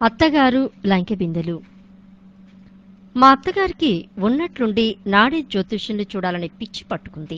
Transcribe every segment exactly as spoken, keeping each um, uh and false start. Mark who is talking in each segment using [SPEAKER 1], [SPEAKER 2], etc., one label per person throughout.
[SPEAKER 1] అత్తగారు లంకె బిందెలు. మా అత్తగారికి ఉన్నట్లుండి నాడే జ్యోతిష్యుని చూడాలని పిచ్చి పట్టుకుంది.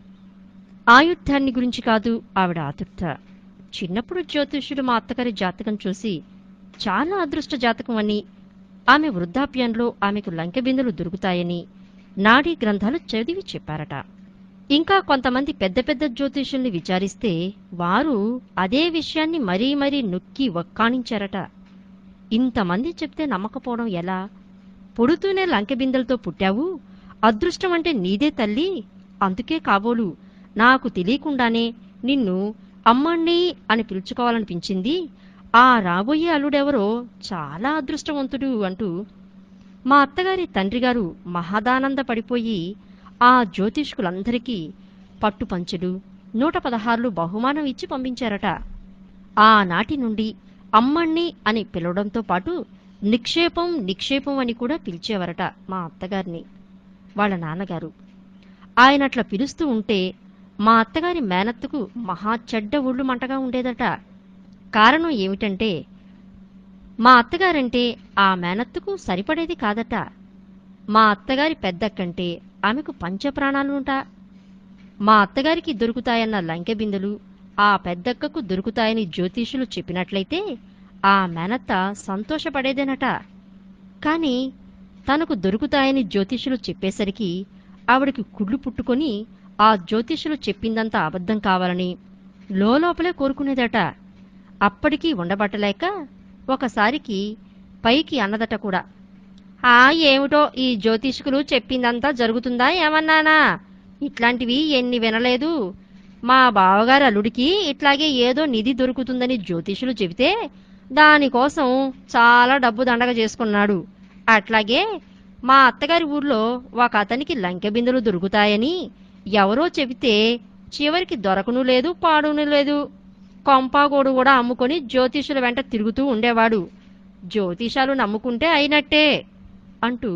[SPEAKER 1] ఆయుద్ధాన్ని గురించి కాదు ఆవిడ ఆతుర్త. చిన్నప్పుడు జ్యోతిష్యుడు మా అత్తగారి జాతకం చూసి చాలా అదృష్ట జాతకం అని, ఆమె వృద్ధాప్యంలో ఆమెకు లంకె బిందెలు దొరుకుతాయని నాడీ గ్రంథాలు చదివి చెప్పారట. ఇంకా కొంతమంది పెద్ద పెద్ద జ్యోతిష్యుల్ని విచారిస్తే వారు అదే విషయాన్ని మరీ మరీ నొక్కి వక్కాణించారట. ఇంతమంది చెప్తే నమ్మకపోవడం ఎలా? పుడుతూనే లంకె బిందెలతో పుట్టావు, అదృష్టం అంటే నీదే తల్లి, అందుకే కాబోలు నాకు తెలియకుండానే నిన్ను అమ్మణ్ణి అని పిలుచుకోవాలనిపించింది, ఆ రాబోయే అల్లుడెవరో చాలా అదృష్టవంతుడు అంటూ మా అత్తగారి తండ్రిగారు మహదానంద పడిపోయి ఆ జ్యోతిష్కులందరికీ పట్టుపంచులు నూట పదహారులు బహుమానం ఇచ్చి పంపించారట. ఆనాటి నుండి అమ్మణ్ణి అని పిలవడంతో పాటు నిక్షేపం నిక్షేపం అని కూడా పిలిచేవారట మా అత్తగారిని వాళ్ళ నాన్నగారు. ఆయనట్లా పిలుస్తూ ఉంటే మా అత్తగారి మేనత్తకు మహా చెడ్డ ఒళ్ళు మంటగా ఉండేదట. కారణం ఏమిటంటే మా అత్తగారంటే ఆ మేనత్తకు సరిపడేది కాదట. మా అత్తగారి పెద్దక్కంటే ఆమెకు పంచప్రాణాలుంట. మా అత్తగారికి దొరుకుతాయన్న లంకె బిందెలు ఆ పెద్దక్కకు దొరుకుతాయని జ్యోతిషులు చెప్పినట్లయితే ఆ మేనత్త సంతోషపడేదేనట. కాని తనకు దొరుకుతాయని జ్యోతిషులు చెప్పేసరికి ఆవిడకి కుళ్ళు పుట్టుకొని ఆ జ్యోతిషులు చెప్పిందంతా అబద్ధం కావాలని లోపలే కోరుకునేదట. అప్పటికీ ఉండబట్టలేక ఒకసారికి పైకి అన్నదట కూడా, ఆ ఏమిటో ఈ జ్యోతిష్కులు చెప్పిందంతా జరుగుతుందా ఏమన్నానా? ఇట్లాంటివి ఎన్ని వినలేదు. మా బావగారు అల్లుడికి ఇట్లాగే ఏదో నిధి దొరుకుతుందని జ్యోతిషులు చెబితే దానికోసం చాలా డబ్బు దండగ చేసుకున్నాడు. అట్లాగే మా అత్తగారి ఊర్లో ఒక అతనికి లంకె బిందెలు దొరుకుతాయని ఎవరో చెబితే చివరికి దొరకను లేదు పాడును లేదు. కొంపాగోడు కూడా అమ్ముకొని జ్యోతిషుల వెంట తిరుగుతూ ఉండేవాడు. జ్యోతిషాలు నమ్ముకుంటే అయినట్టే అంటూ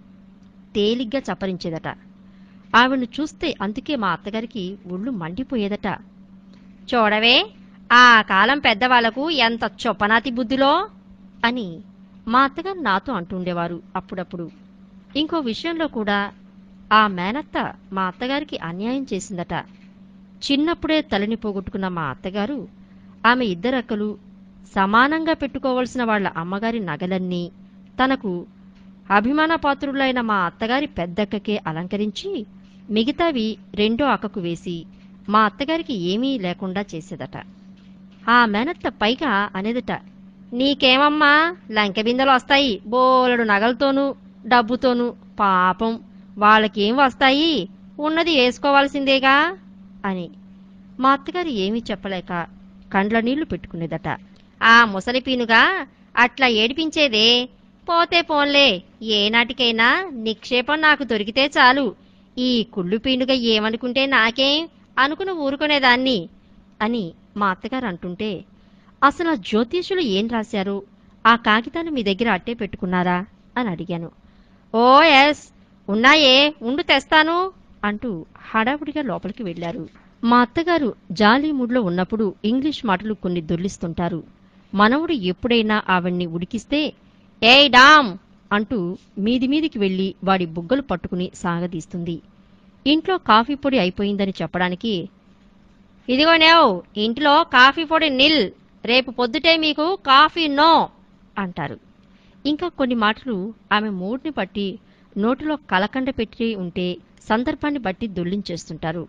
[SPEAKER 1] తేలిగ్గా చప్పరించేదట. ఆవిడ్ను చూస్తే అందుకే మా అత్తగారికి ఒళ్ళు మండిపోయేదట. చూడవే, ఆ కాలం పెద్దవాళ్లకు ఎంత చొప్పనాతి బుద్ధిలో అని మా అత్తగారు నాతో అంటుండేవారు అప్పుడప్పుడు. ఇంకో విషయంలో కూడా ఆ మేనత్త మా అత్తగారికి అన్యాయం చేసిందట. చిన్నప్పుడే తలని పోగొట్టుకున్న మా అత్తగారు ఆమె ఇద్దరక్కలు సమానంగా పెట్టుకోవలసిన వాళ్ల అమ్మగారి నగలన్నీ తనకు అభిమానపాత్రులైన మా అత్తగారి పెద్దక్కకే అలంకరించి మిగతావి రెండో అక్కకు వేసి మా అత్తగారికి ఏమీ లేకుండా చేసేదట. ఆ మేనత్త పైగా అనేదట, నీకేమమ్మా లంకె బిందెలు వస్తాయి బోలెడు నగలతోనూ డబ్బుతోనూ, పాపం వాళ్ళకేం వస్తాయి, ఉన్నది వేసుకోవాల్సిందేగా అని. మా అత్తగారు ఏమీ చెప్పలేక కండ్ల నీళ్లు పెట్టుకునేదట. ఆ ముసలి పీనుగా అట్లా ఏడిపించేదే, పోతే పోన్లే, ఏనాటికైనా నిక్షేపం నాకు దొరికితే చాలు, ఈ కుళ్ళు పీనుగా ఏమనుకుంటే నాకేం అనుకుని ఊరుకునేదాన్ని అని మా అత్తగారు అంటుంటే, అసలు ఆ జ్యోతిషులు ఏం రాశారు, ఆ కాగితాలు మీ దగ్గర అట్టే పెట్టుకున్నారా అని అడిగాను. ఓ ఎస్ ఉన్నాయే, ఉండు తెస్తాను అంటూ హడావుడిగా లోపలికి వెళ్లారు. మా అత్తగారు జాలీ మూడ్లో ఉన్నప్పుడు ఇంగ్లీష్ మాటలు కొన్ని దొర్లిస్తుంటారు. మనవుడు ఎప్పుడైనా ఆవిడ్ని ఉడికిస్తే ఏయ్ డామ్ అంటూ మీది మీదికి వెళ్లి వాడి బుగ్గలు పట్టుకుని సాగదీస్తుంది. ఇంట్లో కాఫీ పొడి అయిపోయిందని చెప్పడానికి, ఇదిగోనేవ్ ఇంట్లో కాఫీ పొడి నిల్, రేపు పొద్దుటే మీకు కాఫీ నో అంటారు. ఇంకా కొన్ని మాటలు ఆమె మూడ్ని బట్టి నోటిలో కలకండ పెట్టి ఉంటే సందర్భాన్ని బట్టి దొల్లించేస్తుంటారు.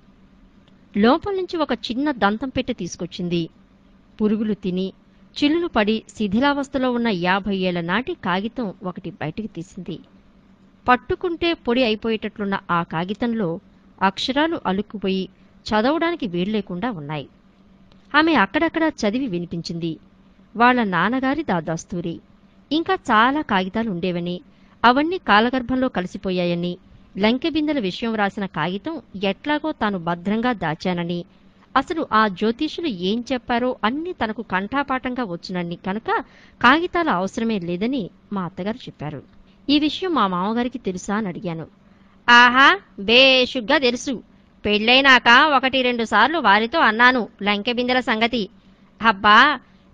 [SPEAKER 1] లోపల నుంచి ఒక చిన్న దంతం పెట్టె తీసుకొచ్చింది. పురుగులు తిని చిల్లులు పడి శిథిలావస్థలో ఉన్న యాభై ఏళ్ల నాటి కాగితం ఒకటి బయటికి తీసింది. పట్టుకుంటే పొడి అయిపోయేటట్లున్న ఆ కాగితంలో అక్షరాలు అలుక్కుపోయి చదవడానికి వీల్లేకుండా ఉన్నాయి. ఆమె అక్కడక్కడ చదివి వినిపించింది. వాళ్ల నాన్నగారి దాదాస్తూరి ఇంకా చాలా కాగితాలు ఉండేవని, అవన్నీ కాలగర్భంలో కలిసిపోయాయని, లంకె బిందెల విషయం రాసిన కాగితం ఎట్లాగో తాను భద్రంగా దాచానని, అసలు ఆ జ్యోతిషులు ఏం చెప్పారో అన్నీ తనకు కంఠాపాఠంగా వచ్చునని కనుక కాగితాల అవసరమే లేదని మా అత్తగారు చెప్పారు. ఈ విషయం మా మామగారికి తెలుసా అని అడిగాను. ఆహా, బేషుగ్గా తెలుసు. పెళ్ళైనాక ఒకటి రెండు సార్లు వారితో అన్నాను లంకె బిందెల సంగతి. అబ్బా,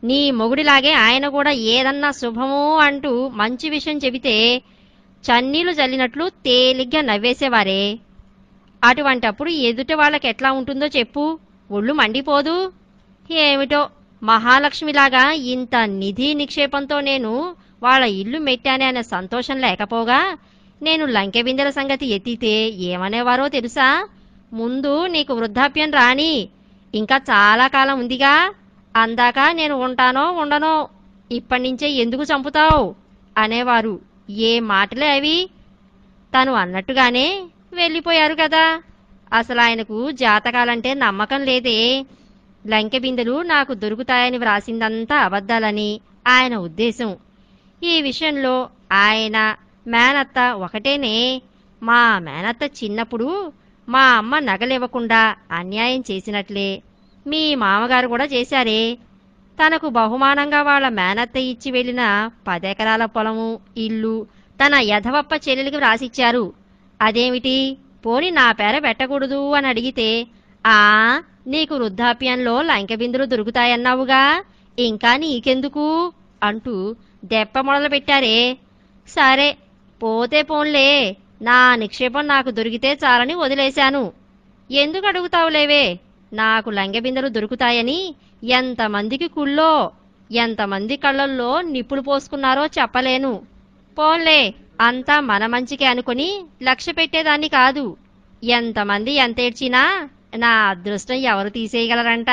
[SPEAKER 1] నీ మొగుడిలాగే ఆయన కూడా ఏదన్నా శుభము అంటూ మంచి విషయం చెబితే చన్నీళ్లు జల్లినట్లు తేలిగ్గా నవ్వేసేవారే. అటువంటప్పుడు ఎదుటి వాళ్ళకి ఎట్లా ఉంటుందో చెప్పు, ఒళ్ళు మండిపోదు? ఏమిటో మహాలక్ష్మిలాగా ఇంత నిధి నిక్షేపంతో నేను వాళ్ళ ఇల్లు మెట్టానే అనే సంతోషం లేకపోగా నేను లంకె బిందెల సంగతి ఎత్తితే ఏమనేవారో తెలుసా? ముందు నీకు వృద్ధాప్యం రాని, ఇంకా చాలా కాలం ఉందిగా, అందాక నేను ఉంటానో ఉండనో, ఇప్పటినుంచే ఎందుకు చంపుతావు అనేవారు. ఏ మాటలే అవి? తను అన్నట్టుగానే వెళ్ళిపోయారు కదా. అసలు ఆయనకు జాతకాలంటే నమ్మకం లేదే. లంకె బిందెలు నాకు దొరుకుతాయని వ్రాసిందంతా అబద్ధాలని ఆయన ఉద్దేశం. ఈ విషయంలో ఆయన మేనత్త ఒకటేనే. మా మేనత్త చిన్నప్పుడు మా అమ్మ నగలివ్వకుండా అన్యాయం చేసినట్లే మీ మామగారు కూడా చేశారే. తనకు బహుమానంగా వాళ్ళ మేనత్త ఇచ్చి వెళ్లిన పదెకరాల పొలము, ఇల్లు తన యధవప్ప చెల్లెలికి వ్రాసిచ్చారు. అదేమిటి, పోని నా పేర పెట్టకూడదు అని అడిగితే, ఆ నీకు వృద్ధాప్యంలో లంకె బిందులు దొరుకుతాయన్నావుగా, ఇంకా నీకెందుకు అంటూ దెప్ప మొదలు పెట్టారే. సరే పోతే పోన్లే, నా నిక్షేపం నాకు దొరికితే చాలని వదిలేశాను. ఎందుకు అడుగుతావులేవే, నాకు లంకె బిందెలు దొరుకుతాయని ఎంతమందికి కుళ్ళో ఎంతమంది కళ్ళల్లో నిప్పులు పోసుకున్నారో చెప్పలేను. పోన్లే, అంతా మన మంచికే అనుకుని లక్ష్య పెట్టేదాన్ని కాదు. ఎంతమంది ఎంతేడ్చినా నా అదృష్టం ఎవరు తీసేయగలరంట?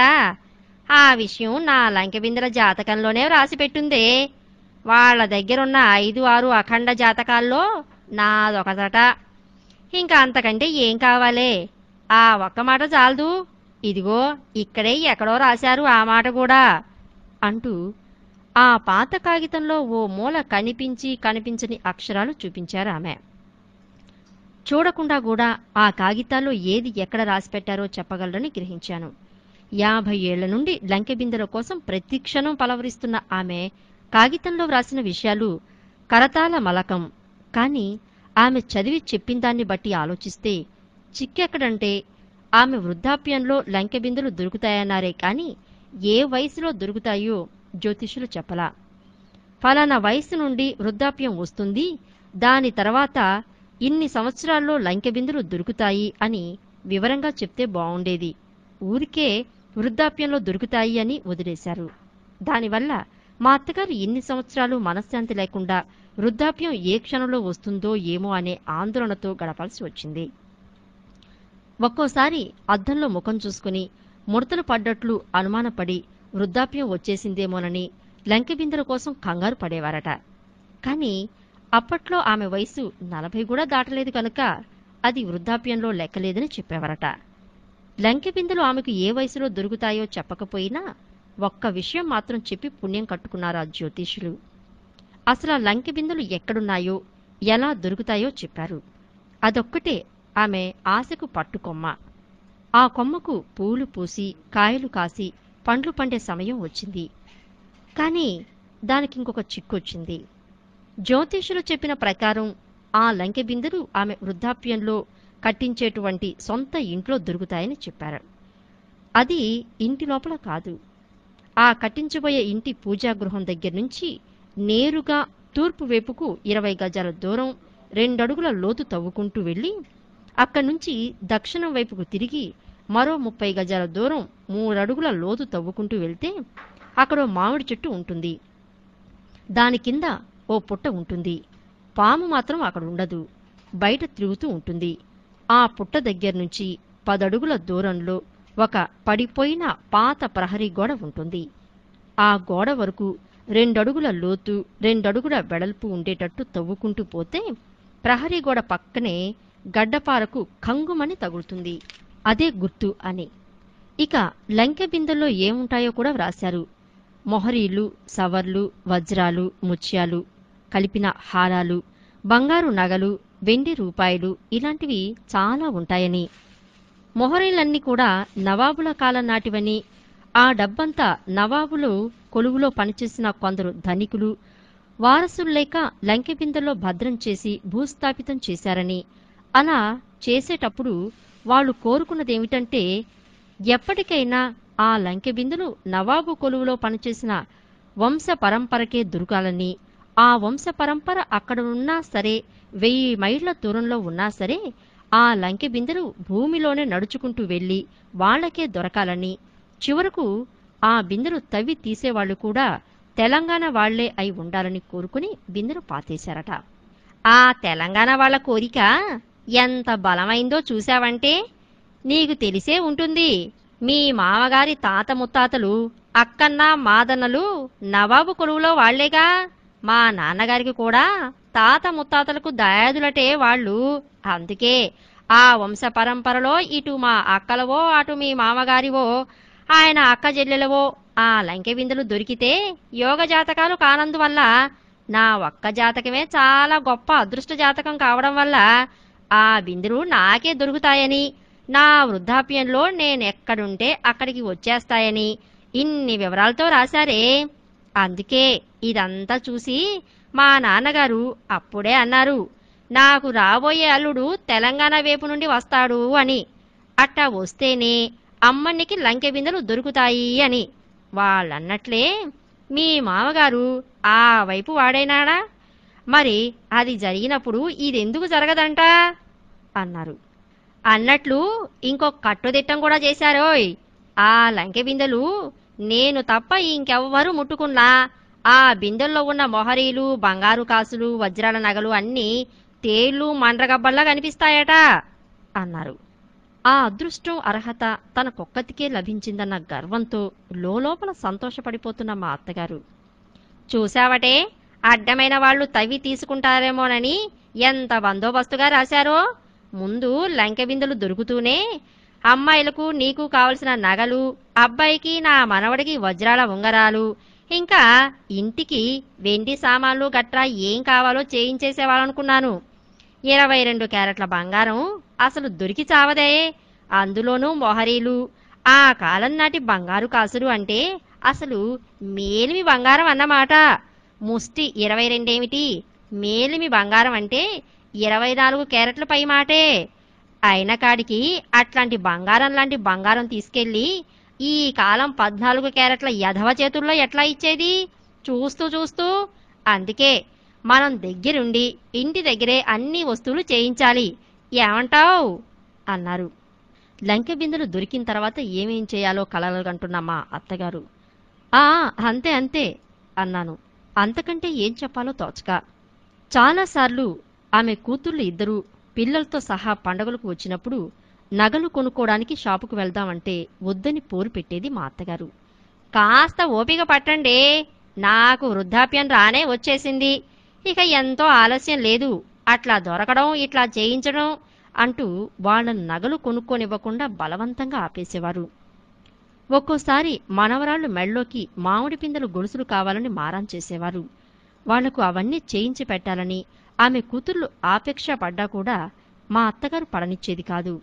[SPEAKER 1] ఆ విషయం నా లంకె బిందెల జాతకంలోనే వ్రాసిపెట్టుందే. వాళ్ల దగ్గరున్న ఐదు ఆరు అఖండ జాతకాల్లో నాదొకదట. ఇంకా అంతకంటే ఏం కావాలే? ఆ ఒక్క మాట చాలదు. ఇదిగో ఇక్కడే ఎక్కడో రాశారు ఆ మాట కూడా అంటూ ఆ పాత కాగితంలో ఓ మూల కనిపించి కనిపించని అక్షరాలు చూపించారు ఆమె. చూడకుండా కూడా ఆ కాగితాల్లో ఏది ఎక్కడ రాసిపెట్టారో చెప్పగలరని గ్రహించాను. యాభై ఏళ్ల నుండి లంకె బిందెల కోసం ప్రతి క్షణం పలవరిస్తున్న ఆమె కాగితంలో వ్రాసిన విషయాలు కరతాల మలకం. కాని ఆమె చదివి చెప్పిందాన్ని బట్టి ఆలోచిస్తే చిక్కెక్కడంటే ఆమె వృద్ధాప్యంలో లంకె బిందెలు దొరుకుతాయన్నారే కాని ఏ వయసులో దొరుకుతాయో జ్యోతిషులు చెప్పలా. ఫలానా వయసు నుండి వృద్ధాప్యం వస్తుంది, దాని తర్వాత ఇన్ని సంవత్సరాల్లో లంకె బిందెలు దొరుకుతాయి అని వివరంగా చెప్తే బావుండేది. ఊరికే వృద్ధాప్యంలో దొరుకుతాయి అని వదిలేశారు. దానివల్ల మా అత్తగారు ఇన్ని సంవత్సరాలు మనశ్శాంతి లేకుండా వృద్ధాప్యం ఏ క్షణంలో వస్తుందో ఏమో అనే ఆందోళనతో గడపాల్సి వచ్చింది. ఒక్కోసారి అద్దంలో ముఖం చూసుకుని ముడతలు పడ్డట్లు అనుమానపడి వృద్ధాప్యం వచ్చేసిందేమోనని లంకె బిందెల కోసం కంగారు పడేవారట. కాని అప్పట్లో ఆమె వయసు నలభై కూడా దాటలేదు కనుక అది వృద్ధాప్యంలో లెక్కలేదని చెప్పేవారట. లంకె బిందెలు ఆమెకు ఏ వయసులో దొరుకుతాయో చెప్పకపోయినా ఒక్క విషయం మాత్రం చెప్పి పుణ్యం కట్టుకున్నారు ఆ జ్యోతిషులు. అసలు ఆ లంకె బిందెలు ఎక్కడున్నాయో ఎలా దొరుకుతాయో చెప్పారు. అదొక్కటే ఆమె ఆశకు పట్టుకొమ్మ. ఆ కొమ్మకు పూలు పూసి కాయలు కాసి పండ్లు పండే సమయం వచ్చింది. కాని దానికింకొక చిక్కొచ్చింది. జ్యోతిషులు చెప్పిన ప్రకారం ఆ లంకె బిందెలు ఆమె వృద్ధాప్యంలో కట్టించేటువంటి సొంత ఇంట్లో దొరుకుతాయని చెప్పారు. అది ఇంటి లోపల కాదు. ఆ కట్టించబోయే ఇంటి పూజాగృహం దగ్గర నుంచి నేరుగా తూర్పు వైపుకు ఇరవై గజాల దూరం రెండడుగుల లోతు తవ్వుకుంటూ వెళ్లి అక్కడ్నుంచి దక్షిణం వైపుకు తిరిగి మరో ముప్పై గజాల దూరం మూడడుగుల లోతు తవ్వుకుంటూ వెళ్తే అక్కడో మామిడి చెట్టు ఉంటుంది. దాని కింద ఓ పుట్ట ఉంటుంది. పాము మాత్రం అక్కడుండదు, బయట తిరుగుతూ ఉంటుంది. ఆ పుట్ట దగ్గర్నుంచి పదడుగుల దూరంలో ఒక పడిపోయిన పాత ప్రహరీ గోడ ఉంటుంది. ఆ గోడ వరకు రెండడుగుల లోతు రెండడుగుల వెడల్పు ఉండేటట్టు తవ్వుకుంటూ పోతే ప్రహరీ గోడ పక్కనే గడ్డపారకు కంగుమని తగులుతుంది. అదే గుర్తు అని. ఇక లంకె బిందెల్లో ఏముంటాయో కూడా వ్రాశారు. మొహరీలు, సవర్లు, వజ్రాలు, ముత్యాలు కలిపిన హారాలు, బంగారు నగలు, వెండి రూపాయలు ఇలాంటివి చాలా ఉంటాయని. మొహరీలన్నీ కూడా నవాబుల కాలం నాటివని, ఆ డబ్బంతా నవాబులు కొలువులో పనిచేసిన కొందరు ధనికులు వారసులు లేక లంకె బిందెల్లో భద్రం చేసి భూస్థాపితం చేశారని, అలా చేసేటప్పుడు వాళ్ళు కోరుకున్నదేమిటంటే ఎప్పటికైనా ఆ లంకె బిందెలు నవాబు కొలువులో పనిచేసిన వంశ పరంపరకే దొరకాలని, ఆ వంశ పరంపర అక్కడ ఉన్నా సరే, వెయ్యి మైళ్ళ దూరంలో ఉన్నా సరే ఆ లంకె బిందెలు భూమిలోనే నడుచుకుంటూ వెళ్ళి వాళ్లకే దొరకాలని, చివరకు ఆ బిందెలు తవ్వి తీసేవాళ్లు కూడా తెలంగాణ వాళ్లే అయి ఉండాలని కోరుకుని బిందెలు పాతేశారట. ఆ తెలంగాణ వాళ్ల కోరిక ఎంత బలమైందో చూశావంటే నీకు తెలిసే ఉంటుంది. మీ మామగారి తాత ముత్తాతలు అక్కన్న మాదన్నలు నవాబు కొలువులో వాళ్లేగా. మా నాన్నగారికి కూడా తాత ముత్తాతలకు దయాదులటే వాళ్ళు. అందుకే ఆ వంశ పరంపరలో ఇటు మా అక్కలవో అటు మీ మామగారివో ఆయన అక్క చెల్లెలవో ఆ లంకె బిందెలు దొరికితే యోగ జాతకాలు కానందువల్ల నా ఒక్క జాతకమే చాలా గొప్ప అదృష్ట జాతకం కావడం వల్ల ఆ బిందెలు నాకే దొరుకుతాయని, నా వృద్ధాప్యంలో నేనెక్కడుంటే అక్కడికి వచ్చేస్తాయని ఇన్ని వివరాలతో రాశారే. అందుకే ఇదంతా చూసి మా నాన్నగారు అప్పుడే అన్నారు, నాకు రాబోయే అల్లుడు తెలంగాణ వైపు నుండి వస్తాడు అని. అట్టా వస్తేనే అమ్మనికి లంకె బిందెలు దొరుకుతాయి అని. వాళ్ళన్నట్లే మీ మామగారు ఆ వైపు వాడైనాడా? మరి అది జరిగినప్పుడు ఇదెందుకు జరగదంట అన్నారు. అన్నట్లు ఇంకొక కట్టుదిట్టం కూడా చేశారోయ్. ఆ లంకె బిందెలు నేను తప్ప ఇంకెవ్వరూ ముట్టుకున్నా ఆ బిందెల్లో ఉన్న మొహరీలు, బంగారు కాసులు, వజ్రాల నగలు అన్నీ తేళ్లు మండ్రగబ్బల్లా కనిపిస్తాయట అన్నారు. ఆ అదృష్టం అర్హత తనకొక్కతికే లభించిందన్న గర్వంతో లోలోపల సంతోషపడిపోతున్న మా అత్తగారు, చూశావటే అడ్డమైన వాళ్లు తవ్వి తీసుకుంటారేమోనని ఎంత బందోబస్తుగా రాశారో. ముందు లంకె బిందెలు దొరుకుతూనే అమ్మాయిలకు నీకు కావలసిన నగలు, అబ్బాయికి నా మనవడికి వజ్రాల ఉంగరాలు, ఇంకా ఇంటికి వెండి సామాన్లు గట్రా ఏం కావాలో చేయించేసేవాళ్ళనుకున్నాను. ఇరవై రెండు క్యారెట్ల బంగారం అసలు దొరికి చావదే. అందులోనూ మొహరీలు, ఆ కాలం నాటి బంగారు కాసులు అంటే అసలు మేలిమి బంగారం అన్నమాట. ముష్టి ఇరవై రెండేమిటి, మేలిమి బంగారం అంటే ఇరవై నాలుగు క్యారెట్ల పై మాటే. అయిన కాడికి అట్లాంటి బంగారం లాంటి బంగారం తీసుకెళ్లి ఈ కాలం పద్నాలుగు క్యారెట్ల యధవ చేతుల్లో ఎట్లా ఇచ్చేది చూస్తూ చూస్తూ. అందుకే మనం దగ్గరుండి ఇంటి దగ్గరే అన్ని వస్తువులు చేయించాలి. ఏమంటావ్ అన్నారు. లంకె బిందెలు దొరికిన తర్వాత ఏమేం చేయాలో కలలుగంటున్న మా అత్తగారు, ఆ అంతే అంతే అన్నాను. అంతకంటే ఏం చెప్పాలో తోచక. చాలాసార్లు ఆమె కూతుళ్ళు ఇద్దరూ పిల్లలతో సహా పండగలకు వచ్చినప్పుడు నగలు కొనుక్కోవడానికి షాపుకు వెళ్దామంటే వద్దని పోరు పెట్టేది మా అత్తగారు. కాస్త ఓపిక పట్టండి, నాకు వృద్ధాప్యం రానే వచ్చేసింది, ఇక ఎంతో ఆలస్యం లేదు, అట్లా దొరకడం ఇట్లా చేయించడం అంటూ వాళ్ళను నగలు కొనుక్కోనివ్వకుండా బలవంతంగా ఆపేసేవారు. ఒక్కోసారి మనవరాళ్లు మెళ్ళోకి మామిడి పిందెలు గొలుసులు కావాలని మారాం చేసేవారు. వాళ్లకు అవన్నీ చేయించి పెట్టాలని ఆమె కూతుర్లు ఆపేక్ష పడ్డా కూడా మా అత్తగారు పడనిచ్చేది కాదు.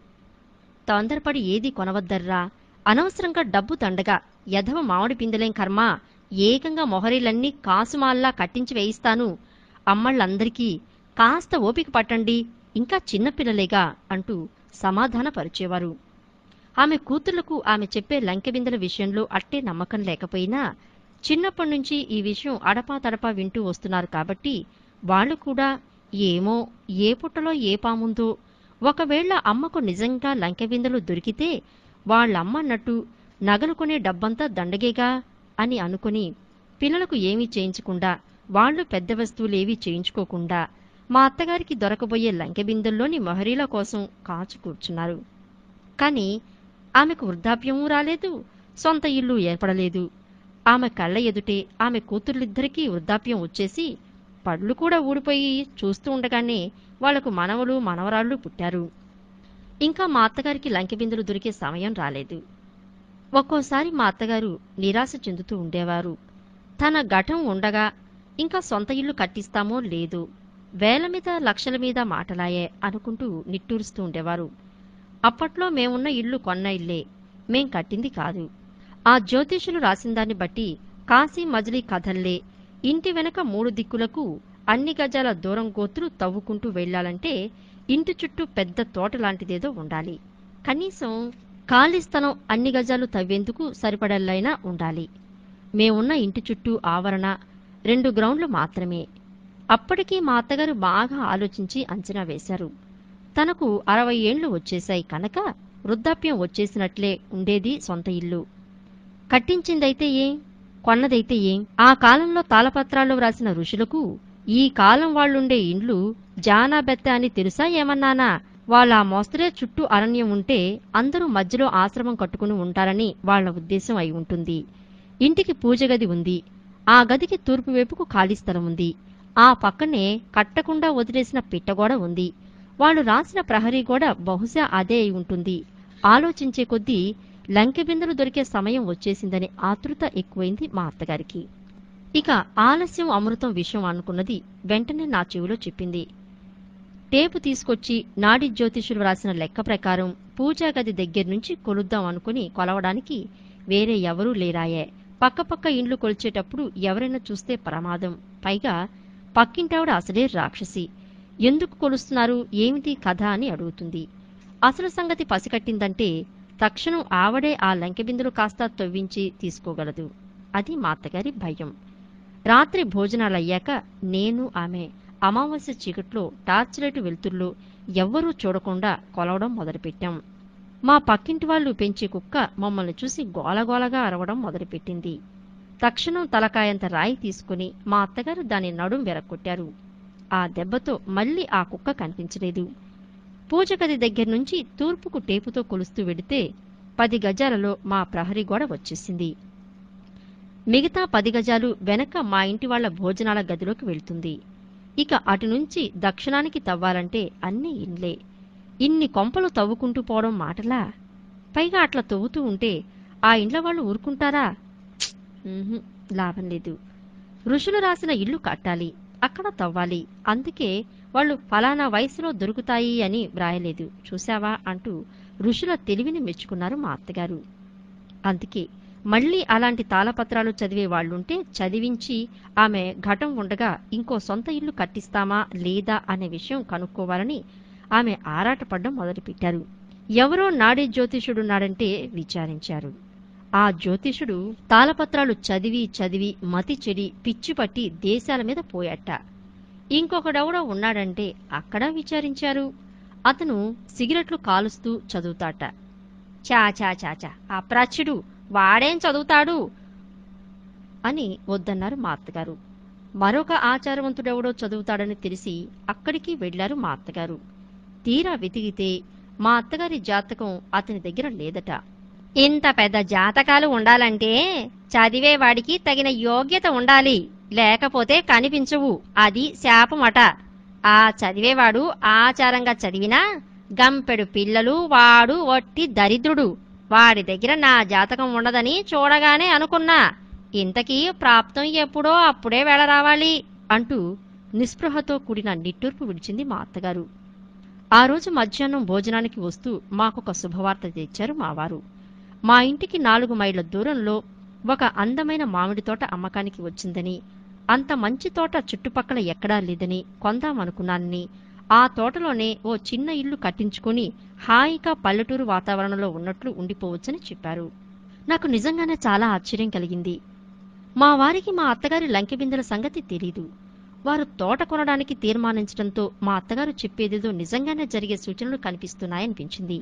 [SPEAKER 1] తొందరపడి ఏదీ కొనవద్దర్రా, అనవసరంగా డబ్బు దండగా యధవ మామిడి పిందెలేం కర్మ, ఏకంగా మొహరీలన్నీ కాసుమాల్లా కట్టించి వేయిస్తాను, అమ్మళ్ళందరికీ కాస్త ఓపిక పట్టండి, ఇంకా చిన్నపిల్లలేగా అంటూ సమాధానపరిచేవారు. ఆమె కూతుళ్లకు ఆమె చెప్పే లంకె బిందెల విషయంలో అట్టే నమ్మకం లేకపోయినా చిన్నప్పటినుంచి ఈ విషయం అడపా తడపా వింటూ వస్తున్నారు కాబట్టి వాళ్లు కూడా ఏమో ఏ పుట్టలో ఏ పాముందో, ఒకవేళ అమ్మకు నిజంగా లంకె బిందెలు దొరికితే వాళ్ళమ్మన్నట్టు నగలు కొనే డబ్బంతా దండగేగా అని అనుకుని పిల్లలకు ఏమీ చేయించకుండా, వాళ్లు పెద్ద వస్తువులేవీ చేయించుకోకుండా మా అత్తగారికి దొరకబోయే లంకె బిందెల్లోని మొహరీల కోసం కాచు కూర్చున్నారు. కాని ఆమెకు వృద్ధాప్యమూ రాలేదు, సొంత ఇల్లు ఏర్పడలేదు. ఆమె కళ్ళ ఎదుటే ఆమె కూతుర్లిద్దరికీ వృద్ధాప్యం వచ్చేసి పళ్ళు కూడా ఊడిపోయి చూస్తూ ఉండగానే వాళ్లకు మనవలు మనవరాళ్లు పుట్టారు. ఇంకా మా అత్తగారికి లంకె బిందెలు దొరికే సమయం రాలేదు. ఒక్కోసారి మా అత్తగారు నిరాశ చెందుతూ ఉండేవారు. తన ఘటం ఉండగా ఇంకా సొంత ఇల్లు కట్టిస్తామో లేదో, వేల మీద లక్షల మీద మాటలాయే అనుకుంటూ నిట్టూరుస్తూ ఉండేవారు. అప్పట్లో మేమున్న ఇల్లు కొన్న ఇల్లే, మేం కట్టింది కాదు. ఆ జ్యోతిషులు రాసిందాన్ని బట్టి కాశీ మజిలీ కథల్లే ఇంటి వెనక మూడు దిక్కులకు అన్ని గజాల దూరం గోతులు తవ్వుకుంటూ వెళ్లాలంటే ఇంటి చుట్టూ పెద్ద తోటలాంటిదేదో ఉండాలి. కనీసం ఖాళీ స్థలం అన్ని గజాలు తవ్వేందుకు సరిపడల్లైనా ఉండాలి. మేమున్న ఇంటి చుట్టూ ఆవరణ రెండు గ్రౌండ్లు మాత్రమే. అప్పటికీ మా అత్తగారు బాగా ఆలోచించి అంచనా వేశారు. తనకు అరవై ఏండ్లు వచ్చేశాయి కనుక వృద్ధాప్యం వచ్చేసినట్లే ఉండేది సొంత ఇల్లు. కట్టించిందైతే ఏం, కొన్నదైతే ఏం? ఆ కాలంలో తాళపత్రాల్లో వ్రాసిన ఋషులకు ఈ కాలం వాళ్ళుండే ఇండ్లు జానాబెత్త అని తెలుసా ఏమన్నానా? వాళ్ళ మోస్తరే చుట్టూ అరణ్యం ఉంటే అందరూ మధ్యలో ఆశ్రమం కట్టుకుని ఉంటారని వాళ్ల ఉద్దేశం అయి ఉంటుంది. ఇంటికి పూజగది ఉంది. ఆ గదికి తూర్పు వైపుకు ఖాళీ స్థలం ఉంది. ఆ పక్కనే కట్టకుండా వదిలేసిన పిట్టగోడ ఉంది. వాళ్ళు రాసిన ప్రహరీ గోడ బహుశా అదే అయి ఉంటుంది. ఆలోచించే కొద్దీ లంకెబిందెలు దొరికే సమయం వచ్చేసిందని ఆతృత ఎక్కువైంది మా అత్తగారికి. ఇక ఆలస్యం అమృతం విషయం అనుకున్నది వెంటనే నా చెవిలో చెప్పింది. టేపు తీసుకొచ్చి నాడి జ్యోతిషులు రాసిన లెక్క ప్రకారం పూజాగది దగ్గర్నుంచి కొలుద్దాం అనుకుని కొలవడానికి వేరే ఎవరూ లేరాయే. పక్కపక్క ఇండ్లు కొలిచేటప్పుడు ఎవరైనా చూస్తే ప్రమాదం. పైగా పక్కింటావిడ అసలే రాక్షసి. ఎందుకు కొలుస్తున్నారు, ఏమిటి కథ అని అడుగుతుంది. అసలు సంగతి పసికట్టిందంటే తక్షణం ఆవడే ఆ లంకెబిందులు కాస్త తవ్వించి తీసుకోగలదు. అది మా అత్తగారి భయం. రాత్రి భోజనాలయ్యాక నేను ఆమె అమావాస్య చీకట్లో టార్చ్ లైటు వెలుతుర్లో ఎవ్వరూ చూడకుండా కొలవడం మొదలుపెట్టాం. మా పక్కింటి వాళ్ళు పెంచే కుక్క మమ్మల్ని చూసి గోలగోలగా అరవడం మొదలుపెట్టింది. తక్షణం తలకాయంత రాయి తీసుకుని మా అత్తగారు దాని నడుం వెరక్కొట్టారు. ఆ దెబ్బతో మళ్లీ ఆ కుక్క కనిపించలేదు. పూజగది దగ్గర్నుంచి తూర్పుకు టేపుతో కొలుస్తూ వెడితే పది గజాలలో మా ప్రహరీ గోడ వచ్చేసింది. మిగతా పది గజాలు వెనక మా ఇంటి వాళ్ల భోజనాల గదిలోకి వెళ్తుంది. ఇక అటునుంచి దక్షిణానికి తవ్వాలంటే అన్నీ ఇండ్లే. ఇన్ని కొంపలు తవ్వుకుంటూ పోవడం మాటలా? పైగా అట్లా తవ్వుతూ ఉంటే ఆ ఇండ్ల వాళ్ళు ఊరుకుంటారా? లాభం లేదు. ఋషులు రాసిన ఇల్లు కట్టాలి, అక్కడ తవ్వాలి. అందుకే వాళ్ళు ఫలానా వయసులో దొరుకుతాయి అని వ్రాయలేదు. చూశావా అంటూ ఋషుల తెలివిని మెచ్చుకున్నారు మా అత్తగారు. అందుకే మళ్లీ అలాంటి తాళపత్రాలు చదివే వాళ్లుంటే చదివించి ఆమె ఘటం ఉండగా ఇంకో సొంత ఇల్లు కట్టిస్తామా లేదా అనే విషయం కనుక్కోవాలని ఆమె ఆరాటపడ్డం మొదలుపెట్టారు. ఎవరో నాడీ జ్యోతిషుడున్నాడంటే విచారించారు. ఆ జ్యోతిషుడు తాళపత్రాలు చదివి చదివి మతి చెడి పిచ్చిపట్టి దేశాల మీద పోయాట. ఇంకొకడెవడో ఉన్నాడంటే అక్కడా విచారించారు. అతను సిగరెట్లు కాలుస్తూ చదువుతాట. చాచా చాచా అప్రాచ్యుడు, వాడేం చదువుతాడు అని వద్దన్నారు మా అత్తగారు. మరొక ఆచారవంతుడెవడో చదువుతాడని తెలిసి అక్కడికి వెళ్లారు మా అత్తగారు. తీరా వెతికితే మా అత్తగారి జాతకం అతని దగ్గర లేదట. ఇంత పెద్ద జాతకాలు ఉండాలంటే చదివేవాడికి తగిన యోగ్యత ఉండాలి, లేకపోతే కనిపించవు. అది శాపమట. ఆ చదివేవాడు ఆచారంగా చదివినా గంపెడు పిల్లలు, వాడు వట్టి దరిద్రుడు. వాడి దగ్గర నా జాతకం ఉండదని చూడగానే అనుకున్నా. ఇంతకీ ప్రాప్తం ఎప్పుడో అప్పుడే వేళ రావాలి అంటూ నిస్పృహతో కూడిన నిట్టూర్పు విడిచింది మా అత్తగారు. ఆ రోజు మధ్యాహ్నం భోజనానికి వస్తూ మాకొక శుభవార్త తెచ్చారు మావారు. మా ఇంటికి నాలుగు మైళ్ళ దూరంలో ఒక అందమైన మామిడి తోట అమ్మకానికి వచ్చిందని, అంత మంచి తోట చుట్టుపక్కల ఎక్కడా లేదని కొందామనుకున్నానని, ఆ తోటలోనే ఓ చిన్న ఇల్లు కట్టించుకుని హాయిగా పల్లెటూరు వాతావరణంలో ఉన్నట్లు ఉండిపోవచ్చని చెప్పారు. నాకు నిజంగానే చాలా ఆశ్చర్యం కలిగింది. మా వారికి మా అత్తగారి లంకెబిందెల సంగతి తెలీదు. వారు తోట కొనడానికి తీర్మానించడంతో మా అత్తగారు చెప్పేదేదో నిజంగానే జరిగే సూచనలు కనిపిస్తున్నాయనిపించింది.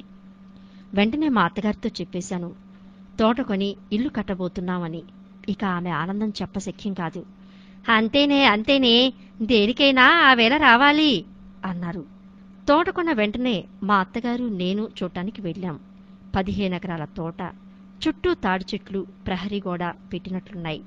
[SPEAKER 1] వెంటనే మా అత్తగారితో చెప్పేశాను, తోట కొని ఇల్లు కట్టబోతున్నామని. ఇక ఆమె ఆనందం చెప్పశక్యం కాదు. అంతేనే అంతేనే, దేనికైనా ఆ వేళ రావాలి అన్నారు. తోట కొన్న వెంటనే మా అత్తగారు నేను చూడటానికి వెళ్ళాం. పదిహేను ఎకరాల తోట, చుట్టూ తాడి చెట్లు, ప్రహరీ గోడ పెట్టినట్లున్నాయి.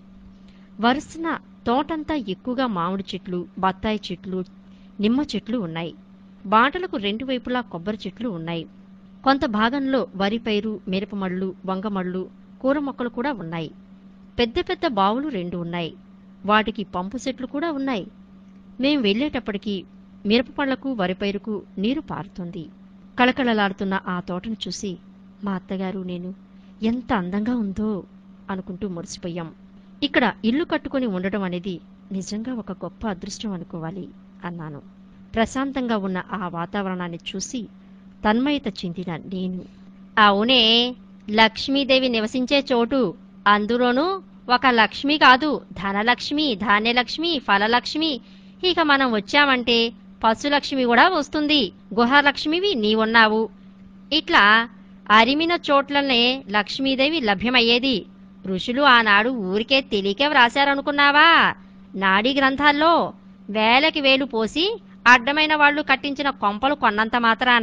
[SPEAKER 1] వరుసన తోటంతా ఎక్కువగా మామిడి చెట్లు, బత్తాయి చెట్లు, నిమ్మ చెట్లు ఉన్నాయి. బాటలకు రెండు వైపులా కొబ్బరి చెట్లు ఉన్నాయి. కొంత భాగంలో వరి పైరు, మిరపమళ్ళు, వంగమళ్ళు, కూర మొక్కలు కూడా ఉన్నాయి. పెద్ద పెద్ద బావులు రెండు ఉన్నాయి. వాటికి పంపు సెట్లు కూడా ఉన్నాయి. మేం వెళ్లేటప్పటికీ మిరపపళ్లకు, వరిపైరుకు నీరు పారుతోంది. కళకళలాడుతున్న ఆ తోటను చూసి మా అత్తగారు నేను ఎంత అందంగా ఉందో అనుకుంటూ మురిసిపోయాం. ఇక్కడ ఇల్లు కట్టుకుని ఉండటం అనేది నిజంగా ఒక గొప్ప అదృష్టం అనుకోవాలి అన్నాను. ప్రశాంతంగా ఉన్న ఆ వాతావరణాన్ని చూసి తన్మయత చెందిన నేను, అవునే, లక్ష్మీదేవి నివసించే చోటు, అందులోనూ ఒక లక్ష్మి కాదు, ధనలక్ష్మి, ధాన్యలక్ష్మి, ఫలలక్ష్మి, ఇక మనం వచ్చామంటే పశులక్ష్మి కూడా వస్తుంది. గుహలక్ష్మివి నీవున్నావు. ఇట్లా అరిమిన చోట్లనే లక్ష్మీదేవి లభ్యమయ్యేది. ఋషులు ఆనాడు ఊరికే తెలియకే వ్రాశారనుకున్నావా? నాడీ గ్రంథాల్లో వేలకి వేలు పోసి అడ్డమైన వాళ్లు కట్టించిన కొంపలు కొన్నంత మాత్రాన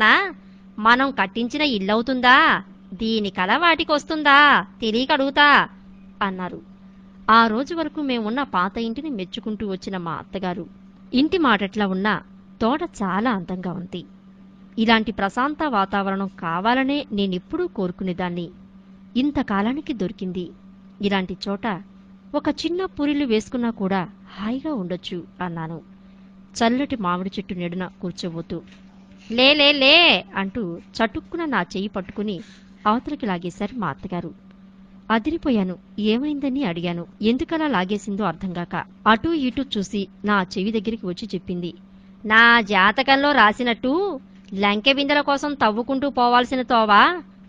[SPEAKER 1] మనం కట్టించిన ఇల్లవుతుందా? దీని కల వాటికొస్తుందా? తెలియకడుగుతా అన్నారు. ఆ రోజు వరకు మేమున్న పాత ఇంటిని మెచ్చుకుంటూ వచ్చిన మా అత్తగారు ఇంటి మాటట్లా ఉన్నా తోట చాలా అందంగా ఉంది. ఇలాంటి ప్రశాంత వాతావరణం కావాలనే నేనెప్పుడూ కోరుకునేదాన్ని. ఇంతకాలానికి దొరికింది. ఇలాంటి చోట ఒక చిన్న పూరిలు వేసుకున్నా కూడా హాయిగా ఉండొచ్చు అన్నాను చల్లటి మామిడి చెట్టు నెడున కూర్చోబోతూ. లే లే లే అంటూ చటుక్కున నా చెయ్యి పట్టుకుని అవతలికి లాగేశారు మా అత్తగారు. అదిరిపోయాను. ఏమైందని అడిగాను. ఎందుకలా లాగేసిందో అర్థంగాక అటూ ఇటూ చూసి నా చెవి దగ్గరికి వచ్చి చెప్పింది. నా జాతకంలో రాసినట్టు లంకె బిందెల కోసం తవ్వుకుంటూ పోవాల్సిన తోవా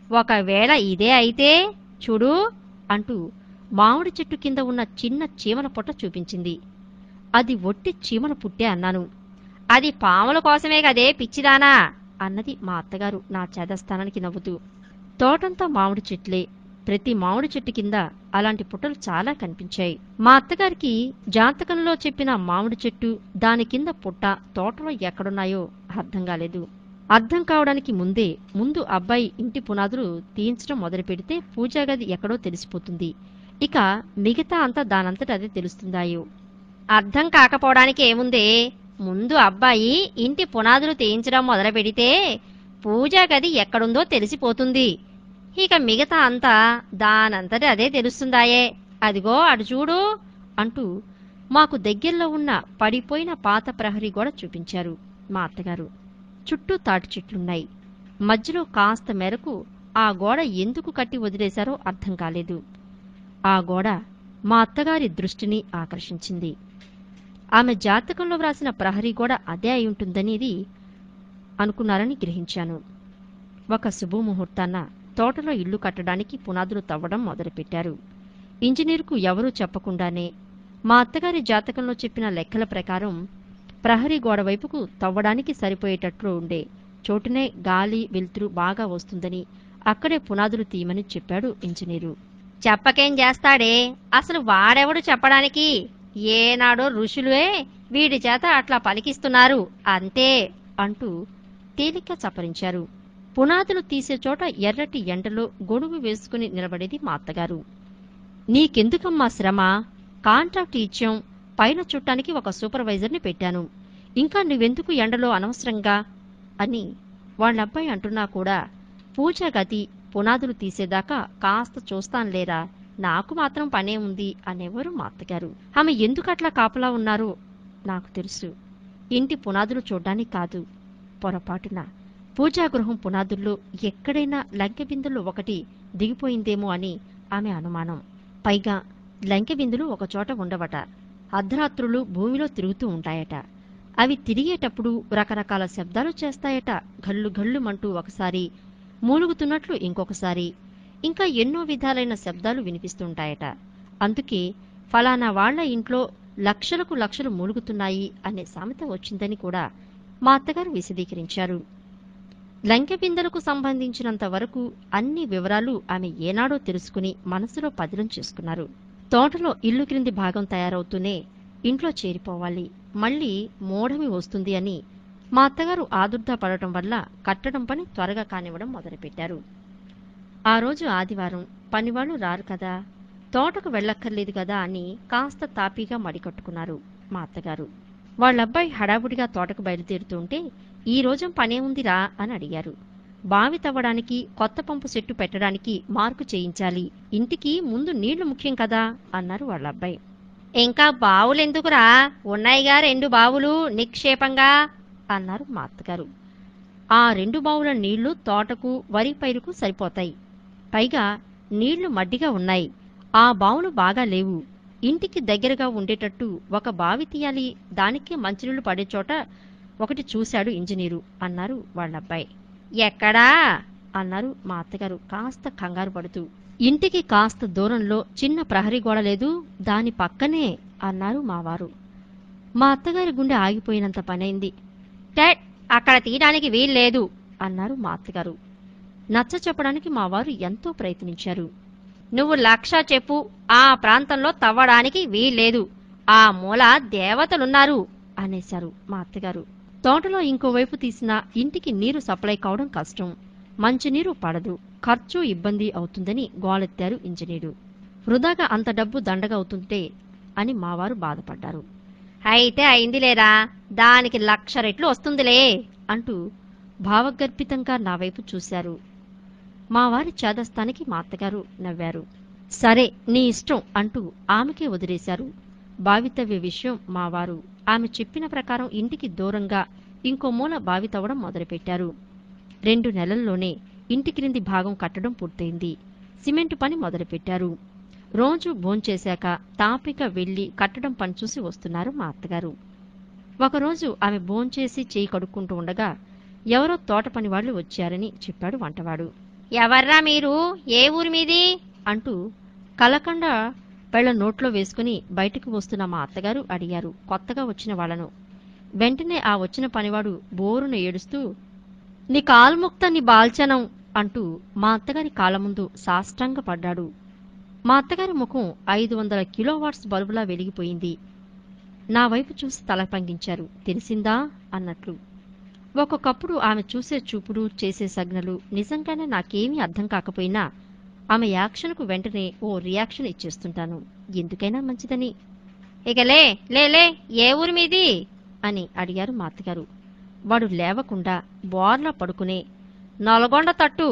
[SPEAKER 1] ఒకవేళ ఇదే అయితే చూడు అంటూ మామిడి చెట్టు కింద ఉన్న చిన్న చీమల పొట్ట చూపించింది. అది ఒట్టి చీమల పుట్టే అన్నాను. అది పాముల కోసమే కదే పిచ్చిదానా అన్నది మా అత్తగారు నా చేదస్థానానికి నవ్వుతూ. తోటంతా మామిడి చెట్లే. ప్రతి మామిడి చెట్టు కింద అలాంటి పుట్టలు చాలా కనిపించాయి. మా అత్తగారికి జాతకంలో చెప్పిన మామిడి చెట్టు, దాని కింద పుట్ట తోటలో ఎక్కడున్నాయో అర్థం కాలేదు. అర్థం కావడానికి ముందే ముందు అబ్బాయి ఇంటి పునాదులు తీయించడం మొదలు పెడితే పూజాగది ఎక్కడో తెలిసిపోతుంది. ఇక మిగతా అంతా దానంతట అదే తెలుస్తుందాయో. అర్థం కాకపోవడానికి ఏముందే? ముందు అబ్బాయి ఇంటి పునాదులు తీయించడం మొదలు పెడితే పూజాగది ఎక్కడుందో తెలిసిపోతుంది. ఇక మిగతా అంతా దానంతట అదే తెలుస్తుందాయే. అదిగో అటు చూడు అంటూ మాకు దగ్గరలో ఉన్న పడిపోయిన పాత ప్రహరీ గోడ చూపించారు మా అత్తగారు. చుట్టూ తాటి చెట్లున్నాయి. మధ్యలో కాస్త మేరకు ఆ గోడ ఎందుకు కట్టి వదిలేశారో అర్థం కాలేదు. ఆ గోడ మా అత్తగారి దృష్టిని ఆకర్షించింది. ఆమె జాతకంలో వ్రాసిన ప్రహరీ గోడ అదే అయి ఉంటుందనేది అనుకున్నారని గ్రహించాను. ఒక శుభముహూర్తాన్న తోటలో ఇల్లు కట్టడానికి పునాదులు తవ్వడం మొదలుపెట్టారు. ఇంజనీరుకు ఎవరూ చెప్పకుండానే మా అత్తగారి జాతకంలో చెప్పిన లెక్కల ప్రకారం ప్రహరీ గోడ వైపుకు తవ్వడానికి సరిపోయేటట్లు ఉండే చోటునే గాలి వెలుతురు బాగా వస్తుందని అక్కడే పునాదులు తీయమని చెప్పాడు ఇంజనీరు. చెప్పకేం చేస్తాడే? అసలు వాడెవడు చెప్పడానికి? ఏనాడో ఋషులే వీడి చేత అట్లా పలికిస్తున్నారు అంతే అంటూ తేలిక చప్పరించారు. పునాదులు తీసే చోట ఎర్రటి ఎండలో గొడుగు వేసుకుని నిలబడేది మా అత్తగారు. నీకెందుకమ్మా శ్రమ? కాంట్రాక్ట్ ఇచ్చాం, పైన చుట్టానికి ఒక సూపర్వైజర్ని పెట్టాను. ఇంకా నువ్వెందుకు ఎండలో అనవసరంగా అని వాళ్ళబ్బాయి అంటున్నా కూడా పూజా గది పునాదులు తీసేదాకా కాస్త చూస్తానులేరా, నాకు మాత్రం పనే ఉంది అనేవారు మా అత్తగారు. ఆమె ఎందుకట్లా కాపలా ఉన్నారో నాకు తెలుసు. ఇంటి పునాదులు చూడ్డానికి కాదు, పొరపాటున పూజాగృహం పునాదుల్లో ఎక్కడైనా లంకె బిందులు ఒకటి దిగిపోయిందేమో అని ఆమె అనుమానం. పైగా లంకె బిందులు ఒకచోట ఉండవట. అర్ధరాత్రులు భూమిలో తిరుగుతూ ఉంటాయట. అవి తిరిగేటప్పుడు రకరకాల శబ్దాలు చేస్తాయట. గల్లు గల్లుమంటూ ఒకసారి, మూలుగుతున్నట్లు ఇంకొకసారి, ఇంకా ఎన్నో విధాలైన శబ్దాలు వినిపిస్తుంటాయట. అందుకే ఫలానా వాళ్ల ఇంట్లో లక్షలకు లక్షలు మూలుగుతున్నాయి అనే సామెత వచ్చిందని కూడా మా అత్తగారు విశదీకరించారు. లంకె బిందెలకు సంబంధించినంత వరకు అన్ని వివరాలు ఆమె ఏనాడో తెలుసుకుని మనసులో పదిలం చేసుకున్నారు. తోటలో ఇల్లు క్రింది భాగం తయారవుతూనే ఇంట్లో చేరిపోవాలి, మళ్లీ మోఢమి వస్తుంది అని మా అత్తగారు ఆదుర్దా పడటం వల్ల కట్టడం పని త్వరగా కానివ్వడం మొదలుపెట్టారు. ఆ రోజు ఆదివారం, పనివాళ్లు రారు కదా, తోటకు వెళ్ళక్కర్లేదు కదా అని కాస్త తాపీగా మడికట్టుకున్నారు మా అత్తగారు. వాళ్ళబ్బాయి హడావుడిగా తోటకు బయలుదేరుతుంటే ఈ రోజం పనేముందిరా అని అడిగారు. బావి తవ్వడానికి, కొత్త పంపు సెట్టు పెట్టడానికి మార్కు చేయించాలి, ఇంటికి ముందు నీళ్లు ముఖ్యం కదా అన్నారు వాళ్ళబ్బాయి. ఇంకా బావులెందుకురా, ఉన్నాయిగా రెండు బావులు నిక్షేపంగా అన్నారు మా అత్తగారు. ఆ రెండు బావుల నీళ్లు తోటకు, వరి పైరుకు సరిపోతాయి. పైగా నీళ్లు మడ్డిగా ఉన్నాయి. ఆ బావులు బాగా లేవు. ఇంటికి దగ్గరగా ఉండేటట్టు ఒక బావి తీయాలి, దానికే మంచినీళ్లు పడే చోట ఒకటి చూశాడు ఇంజనీరు అన్నారు వాళ్ళబ్బాయి. ఎక్కడా అన్నారు మా అత్తగారు కాస్త కంగారు పడుతూ. ఇంటికి కాస్త దూరంలో చిన్న ప్రహరీ గోడ లేదు, దాని పక్కనే అన్నారు మావారు. మా అత్తగారి గుండె ఆగిపోయినంత పనైంది. టెట్, అక్కడ తీయడానికి వీల్లేదు అన్నారు మా అత్తగారు. నచ్చ చెప్పడానికి మావారు ఎంతో ప్రయత్నించారు. నువ్వు లక్ష చెప్పు, ఆ ప్రాంతంలో తవ్వడానికి వీల్లేదు, ఆ మూల దేవతలున్నారు అనేశారు మా అత్తగారు. తోటలో ఇంకోవైపు తీసిన ఇంటికి నీరు సప్లై కావడం కష్టం, మంచినీరు పడదు, ఖర్చు ఇబ్బంది అవుతుందని గోలెత్తారు ఇంజనీరు. వృధాగా అంత డబ్బు దండగా అవుతుంటే అని మావారు బాధపడ్డారు. అయితే అయిందిలేరా, దానికి లక్ష రెట్లు వస్తుందిలే అంటూ భావగర్భితంగా నా వైపు చూశారు. మావారి చేదస్తానికి మా అత్తగారు నవ్వారు. సరే నీ ఇష్టం అంటూ ఆమెకే వదిలేశారు. బావితవ్వే విషయం మావారు ఆమె చెప్పిన ప్రకారం ఇంటికి దూరంగా ఇంకో మూల బావి తవ్వడం మొదలుపెట్టారు. రెండు నెలల్లోనే ఇంటి క్రింది భాగం కట్టడం పూర్తయింది. సిమెంటు పని మొదలుపెట్టారు. రోజు భోంచేశాక తాపిక వెళ్లి కట్టడం పని చూసి వస్తున్నారు మా అత్తగారు. ఒకరోజు ఆమె భోంచేసి చేయి కడుక్కుంటూ ఉండగా ఎవరో తోట పనివాళ్లు వచ్చారని చెప్పాడు వంటవాడు. ఎవర్రా మీరు, ఏ ఊరి మీది అంటూ కలకండ పెళ్ల నోట్లో వేసుకుని బయటకు వస్తున్న మా అత్తగారు అడిగారు కొత్తగా వచ్చిన వాళ్లను. వెంటనే ఆ వచ్చిన పనివాడు బోరున ఏడుస్తూ, నీ కాల్ముక్త నీ బాల్చనం అంటూ మా అత్తగారి కాళ్ల ముందు సాష్టాంగ పడ్డాడు. మా అత్తగారి ముఖం ఐదు వందల కిలోవాట్స్ బల్బులా వెలిగిపోయింది. నా వైపు చూసి తల పంగించారు. తెలిసిందా అన్నట్లు. ఒక్కొక్కప్పుడు ఆమె చూసే చూపుడు, చేసే సజ్ఞలు నిజంగానే నాకేమీ అర్థం కాకపోయినా ఆమె యాక్షన్కు వెంటనే ఓ రియాక్షన్ ఇచ్చేస్తుంటాను, ఎందుకైనా మంచిదని. ఇక లే లేలే ఏ ఊరి మీది అని అడిగారు మా అత్తగారు. వాడు లేవకుండా బోర్లా పడుకునే, నల్గొండ తట్టు,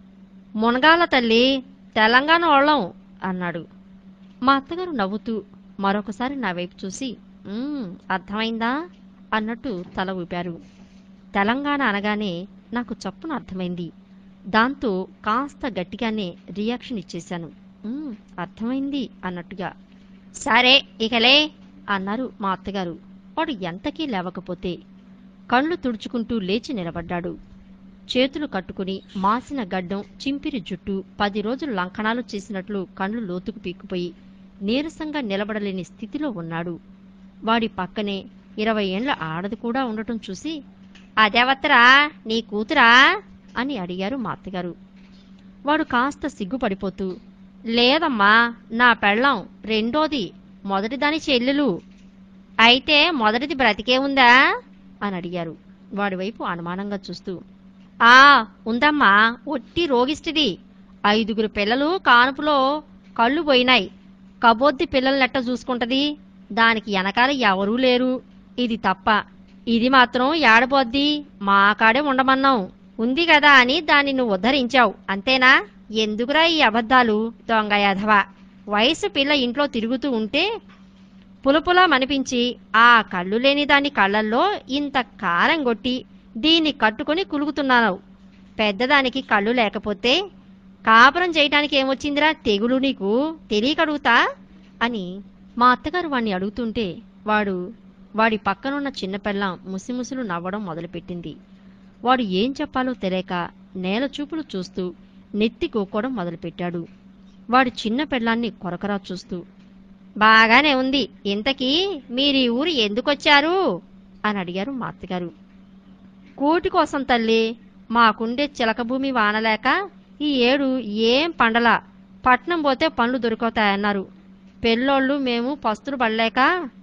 [SPEAKER 1] మునగాల తల్లి, తెలంగాణ వాళ్ళం అన్నాడు. మా అత్తగారు నవ్వుతూ మరొకసారి నా వైపు చూసి అర్థమైందా అన్నట్టు తల ఊపారు. తెలంగాణ అనగానే నాకు చప్పున అర్థమైంది. దాంతో కాస్త గట్టిగానే రియాక్షన్ ఇచ్చేశాను. అర్థమైంది అన్నట్టుగా. సరే ఇకలే అన్నారు మా అత్తగారు. వాడు ఎంతకీ లేవకపోతే కళ్ళు తుడుచుకుంటూ లేచి నిలబడ్డాడు. చేతులు కట్టుకుని మాసిన గడ్డం, చింపిరి జుట్టు, పది రోజులు లంకణాలు చేసినట్లు కళ్ళు లోతుకు పీక్కుపోయి నీరసంగా నిలబడలేని స్థితిలో ఉన్నాడు. వాడి పక్కనే ఇరవై ఏండ్ల ఆడది కూడా ఉండటం చూసి, అదేవత్తరా నీ కూతురా అని అడిగారు మా అత్తగారు. వాడు కాస్త సిగ్గుపడిపోతూ, లేదమ్మా నా పెళ్ళాం, రెండోది, మొదటిదాని చెల్లెలు. అయితే మొదటిది బ్రతికే ఉందా అని అడిగారు వాడివైపు అనుమానంగా చూస్తూ. ఆ ఉందమ్మా, ఒట్టి రోగిష్టిది, ఐదుగురు పిల్లలు కానుపులో కళ్ళు పోయినాయి, కబోద్ది పిల్లలనెట్ట చూసుకుంటది, దానికి వెనకాల ఎవరూ లేరు, ఇది తప్ప, ఇది మాత్రం ఏడబోద్ది, మా కాడే ఉండమన్నాం, ఉంది కదా అని దాన్ని నువ్వు ఉద్ధరించావు అంతేనా, ఎందుకురా ఈ అబద్ధాలు దొంగ యాధవా, వయసు పిల్ల ఇంట్లో తిరుగుతూ ఉంటే పులపులా మనిపించి ఆ కళ్ళు లేని దాని కళ్ళల్లో ఇంత కారం కొట్టి దీన్ని కట్టుకుని కులుగుతున్నావు, పెద్దదానికి కళ్ళు లేకపోతే కాపురం చేయటానికి ఏమొచ్చిందిరా తెగులు నీకు, తెలియకడుగుతా అని మా అత్తగారు వాణ్ణి అడుగుతుంటే వాడు వాడి పక్కనున్న చిన్నపిల్లం ముసిముసులు నవ్వడం మొదలుపెట్టింది. వాడు ఏం చెప్పాలో తెలియక నేల చూపులు చూస్తూ నెత్తి గోక్కోవడం మొదలుపెట్టాడు. వాడి చిన్న పిల్లాన్ని కొరకరా చూస్తూ, బాగానే ఉంది, ఇంతకీ మీరీ ఊరు ఎందుకొచ్చారు అని అడిగారు మా అత్తగారు. కూటి కోసం తల్లి, మాకుండే చిలకభూమి వానలేక ఈ ఏడు ఏం పండలా, పట్నం పోతే పండ్లు దొరుకుతాయన్నారు, పెళ్ళోళ్ళు మేము పస్తులు పడలేక,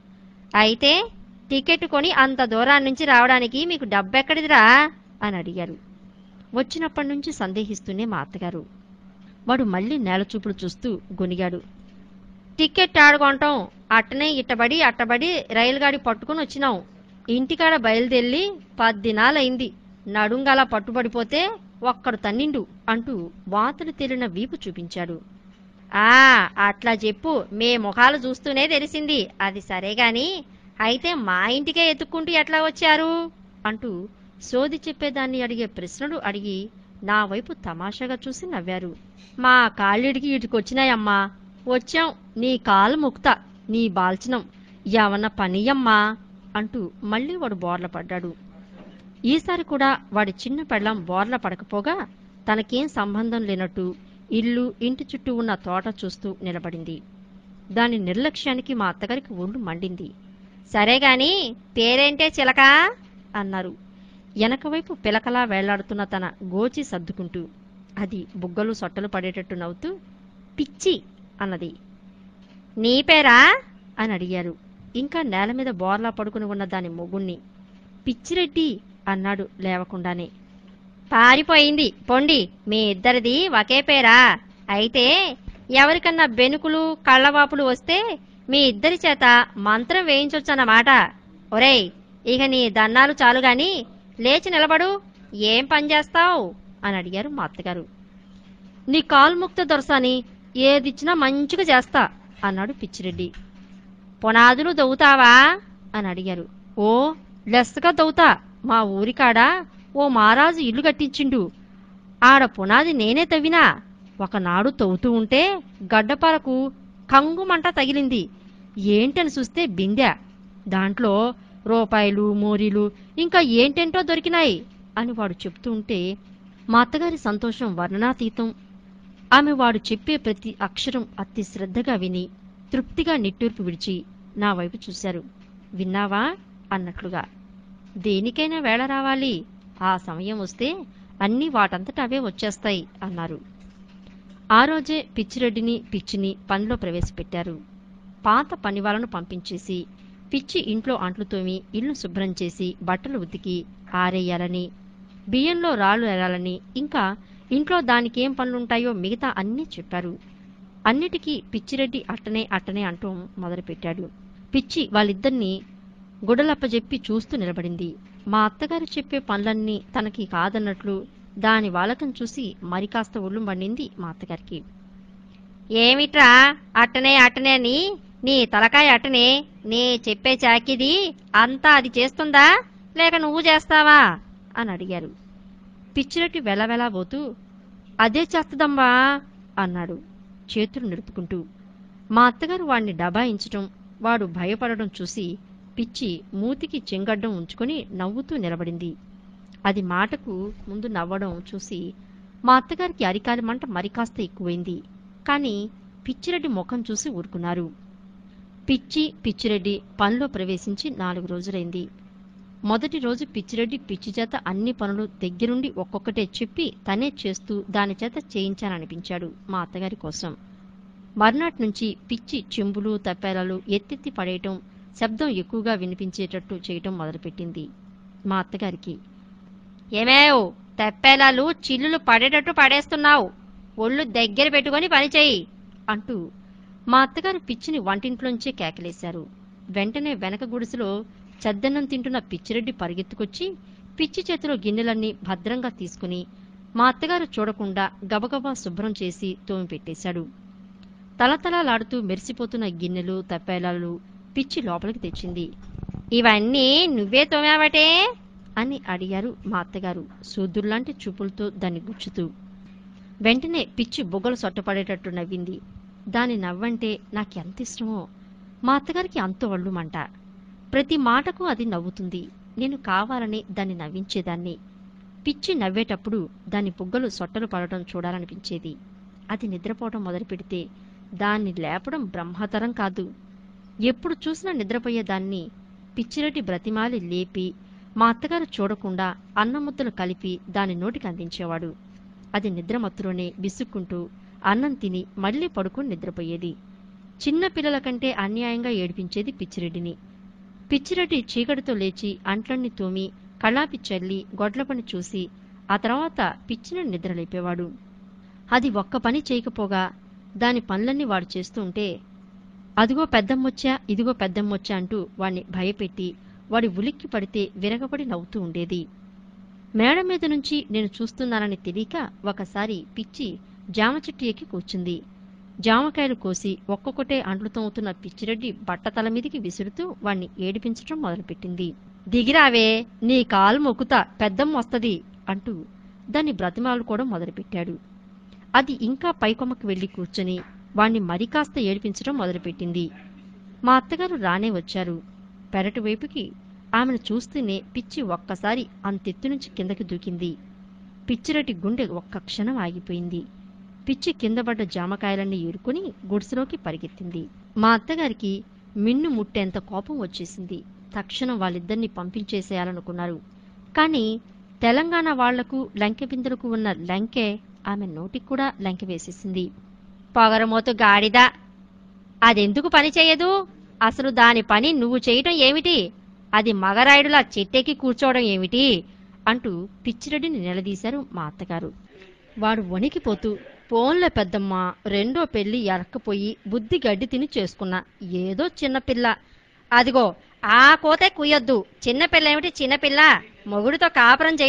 [SPEAKER 1] అయితే టికెట్ కొని అంత దూరాన్నించి రావడానికి మీకు డబ్బెక్కడిదిరా అని అడిగారు. వచ్చినప్పటి నుంచి సందేహిస్తూనే మా అత్తగారు. వాడు మళ్ళీ నేలచూపులు చూస్తూ గొనిగాడు. టికెట్ ఆడుకుంటాం, అట్టనే ఇట్టబడి అట్టబడి రైలుగాడి పట్టుకుని వచ్చినాం, ఇంటికాడ బయలుదేరి పద్దినాలైంది, నడుంగలా పట్టుబడిపోతే ఒక్కడు తన్నిండు అంటూ వాతలు తేలిన వీపు చూపించాడు. ఆ అట్లా చెప్పు, మే ముఖాలు చూస్తూనే తెలిసింది, అది సరేగాని అయితే మా ఇంటికే ఎత్తుక్కుంటూ ఎట్లా వచ్చారు అంటూ సోది చెప్పేదాన్ని అడిగే ప్రశ్నలు అడిగి నా వైపు తమాషాగా చూసి నవ్వారు. మా కాళ్ళిడికి ఇటుకొచ్చినాయమ్మా, వచ్చాం, నీ కాలు ముక్త, నీ బాల్చనం, యవన పనియమ్మా అంటూ మళ్లీ వాడు బోర్ల పడ్డాడు. ఈసారి కూడా వాడి చిన్న పెళ్ళం బోర్ల పడకపోగా తనకేం సంబంధం లేనట్టు ఇల్లు, ఇంటి చుట్టూ ఉన్న తోట చూస్తూ నిలబడింది. దాని నిర్లక్ష్యానికి మా అత్తగారికి ఒళ్ళు మండింది. సరేగాని పేరేంటే చిలక అన్నారు వెనకవైపు పిలకలా వేళ్లాడుతున్న తన గోచి సర్దుకుంటూ. అది బుగ్గలు సొట్టలు పడేటట్టు నవ్వుతూ పిచ్చి అన్నది. నీ పేరా అని అడిగారు ఇంకా నేల మీద బోర్లా పడుకుని ఉన్న దాని మొగుణ్ణి. పిచ్చిరెడ్డి అన్నాడు లేవకుండానే. పారిపోయింది పొండి, మీ ఇద్దరిది ఒకే పేరా? అయితే ఎవరికన్నా బెనుకులు కళ్ళవాపులు వస్తే మీ ఇద్దరి చేత మంత్రం వేయించొచ్చన్నమాట. ఒరేయ్, ఇక నీ దన్నాలు చాలుగాని లేచి నిలబడు, ఏం పనిచేస్తావు అని అడిగారు మా అత్తగారు. నీ కాల్ముక్త దొరసాని ఏదిచ్చినా మంచిగా చేస్తా అన్నాడు పిచ్చిరెడ్డి. పునాదులు దవ్వుతావా అని అడిగారు. ఓ లెస్సగా దవ్వుతా. మా ఊరికాడ ఓ మహారాజు ఇల్లు కట్టించిండు. ఆడ పునాది నేనే తవ్వినా. ఒకనాడు తవ్వుతూ ఉంటే గడ్డపారకు కంగుమంట తగిలింది. ఏంటని చూస్తే బిందె, దాంట్లో రూపాయలు మోరీలు ఇంకా ఏంటేంటో దొరికినాయి అని వాడు చెప్తూ ఉంటే మా అత్తగారి సంతోషం వర్ణనాతీతం. ఆమె వాడు చెప్పే ప్రతి అక్షరం అతి శ్రద్ధగా విని తృప్తిగా నిట్టూర్పు విడిచి నా వైపు చూశారు. విన్నావా అన్నట్లుగా. దేనికైనా వేళ రావాలి, ఆ సమయం వస్తే అన్నీ వాటంతట అవే వచ్చేస్తాయి అన్నారు. ఆ రోజే పిచ్చిరెడ్డిని పిచ్చిని పనిలో ప్రవేశపెట్టారు. పాత పనివాళ్లను పంపించేసి పిచ్చి ఇంట్లో అంట్లు తోమి ఇల్లు శుభ్రం చేసి బట్టలు ఉతికి ఆరేయాలని, బియ్యంలో రాళ్లు ఎరాలని, ఇంకా ఇంట్లో దానికేం పనులుంటాయో మిగతా అన్నీ చెప్పారు. అన్నిటికీ పిచ్చిరెడ్డి అట్టనే అట్టనే అంటూ మొదలుపెట్టాడు. పిచ్చి వాళ్ళిద్దరినీ గుడలప్పజెప్పి చూస్తూ నిలబడింది. మా అత్తగారు చెప్పే పనులన్నీ తనకి కాదన్నట్లు దాని వాలకం చూసి మరి కాస్త ఒళ్ళు మండింది మా అత్తగారికి. ఏమిట్రా అట్టనే అట్టనే అని నీ తలకాయ అట్టనే, నీ చెప్పే చాకిది అంతా అది చేస్తుందా లేక నువ్వు చేస్తావా అని అడిగారు. పిచ్చిరెడ్డి వెలవెలా పోతూ అదే చేస్తదమ్మా అన్నాడు చేతులు నిలుపుకుంటూ. మా అత్తగారు వాణ్ణి డబాయించటం, వాడు భయపడడం చూసి పిచ్చి మూతికి చెంగడ్డం ఉంచుకొని నవ్వుతూ నిలబడింది. అది మాటకు ముందు నవ్వడం చూసి మా అత్తగారికి అరికాలి మంట మరికాస్త ఎక్కువైంది. కాని పిచ్చిరెడ్డి ముఖం చూసి ఊరుకున్నారు. పిచ్చి పిచ్చిరెడ్డి పనిలో ప్రవేశించి నాలుగు రోజులైంది. మొదటి రోజు పిచ్చిరెడ్డి పిచ్చి చేత అన్ని పనులు దగ్గరుండి ఒక్కొక్కటే చెప్పి తనే చేస్తూ దాని చేత చేయించాలనిపించాడు మా అత్తగారి కోసం. మర్నాటి నుంచి పిచ్చి చెంబులు తప్పేలాలు ఎత్తెత్తి పడేయటం, శబ్దం ఎక్కువగా వినిపించేటట్టు చేయటం మొదలుపెట్టింది మా అత్తగారికి. ఏమేవ్ తెప్పేలాలు చిల్లులు పడేటట్టు పడేస్తున్నావు, ఒళ్ళు దగ్గర పెట్టుకుని పనిచేయి అంటూ మా అత్తగారు పిచ్చిని వంటింట్లోంచే కేకలేశారు. వెంటనే వెనక గుడిసెలో చద్దన్నం తింటున్న పిచ్చిరెడ్డి పరిగెత్తుకొచ్చి పిచ్చి చేతిలో గిన్నెలన్నీ భద్రంగా తీసుకుని మా అత్తగారు చూడకుండా గబగబా శుభ్రం చేసి తోమి పెట్టేశాడు. తలతలాలాడుతూ మెరిసిపోతున్న గిన్నెలు తప్పేలాలు పిచ్చి లోపలికి తెచ్చింది. ఇవన్నీ నువ్వే తోమావటే అని అడిగారు మా అత్తగారు సూదుల్లాంటి చూపులతో దాన్ని గుచ్చుతూ. వెంటనే పిచ్చి బొగ్గలు సొట్టపడేటట్టు నవ్వింది. దాని నవ్వంటే నాకెంత ఇష్టమో. మా అత్తగారికి అంత ఒళ్ళుమంట. ప్రతి మాటకు అది నవ్వుతుంది. నేను కావాలని దాన్ని నవ్వించేదాన్ని. పిచ్చి నవ్వేటప్పుడు దాని బుగ్గలు సొట్టలు పడటం చూడాలనిపించేది. అది నిద్రపోవటం మొదలుపెడితే దాన్ని లేపడం బ్రహ్మతరం కాదు. ఎప్పుడు చూసినా నిద్రపోయేదాన్ని పిచ్చిరెడ్డి బ్రతిమాలి లేపి మా అత్తగారు చూడకుండా అన్నముద్దలు కలిపి దాని నోటికి అందించేవాడు. అది నిద్రమత్తులోనే విసుక్కుంటూ అన్నం తిని మళ్లీ పడుకుని నిద్రపోయేది. చిన్న పిల్లల కంటే అన్యాయంగా ఏడిపించేది పిచ్చిరెడ్డిని. పిచ్చిరెడ్డి చీకటితో లేచి అంట్లన్నీ తోమి కళ్ళాపి చల్లి గొడ్ల పని చూసి ఆ తర్వాత పిచ్చిని నిద్రలేపేవాడు. అది ఒక్క పని చేయకపోగా దాని పనులన్నీ వాడు చేస్తూ ఉంటే అదిగో పెద్దమ్మొచ్చా ఇదిగో పెద్దమ్మొచ్చా అంటూ వాణ్ణి భయపెట్టి వాడి ఉలిక్కి పడితే విరగబడి నవ్వుతూ ఉండేది. మేడ మీద నుంచి నేను చూస్తున్నానని తెలియక ఒకసారి పిచ్చి జామ చెట్టు ఎక్కి కూర్చుంది. జామకాయలు కోసి ఒక్కొక్కటే అంట్లు తోముతున్న పిచ్చిరెడ్డి బట్టతల మీదికి విసురుతూ వాణ్ణి ఏడిపించటం మొదలుపెట్టింది. దిగిరావే, నీ కాలు మొక్కుతా, పెద్దమ్మ వస్తది అంటూ దాన్ని బ్రతిమాలుకోవడం మొదలుపెట్టాడు. అది ఇంకా పైకొమ్మకి వెళ్లి కూర్చుని వాణ్ణి మరికాస్త ఏడిపించడం మొదలుపెట్టింది. మా అత్తగారు రానే వచ్చారు. పెరటి వైపుకి ఆమెను చూస్తూనే పిచ్చి ఒక్కసారి అంతెత్తు నుంచి కిందకి దూకింది. పిచ్చిరెడ్డి గుండె ఒక్క క్షణం ఆగిపోయింది. పిచ్చి కిందపడ్డ జామకాయలన్నీ ఏరుకుని గుడిసెలోకి పరిగెత్తింది. మా అత్తగారికి మిన్ను ముట్టేంత కోపం వచ్చేసింది. తక్షణం వాళ్ళిద్దరినీ పంపించేసేయాలనుకున్నారు. కాని తెలంగాణ వాళ్లకు లంకె బిందెలకు ఉన్న లంకె ఆమె నోటికి కూడా లంకె వేసేసింది. పొగరమోతు గాడిద, అదెందుకు పని చేయదు? అసలు దాని పని నువ్వు చేయటం ఏమిటి? అది మగరాయుడులా చెట్టెక్కి కూర్చోవడం ఏమిటి? అంటూ పిచ్చిరెడ్డిని నిలదీశారు మా అత్తగారు. వాడు వణికిపోతూ, పోన్లే పెద్దమ్మ, రెండో పెళ్లి ఎరక్కపోయి బుద్ధి గడ్డి తిని చేసుకున్నా, ఏదో చిన్నపిల్ల. అదిగో ఆ కోతే కుయ్యొద్దు. చిన్నపిల్ల ఏమిటి చిన్నపిల్ల? మొగుడితో కాపురం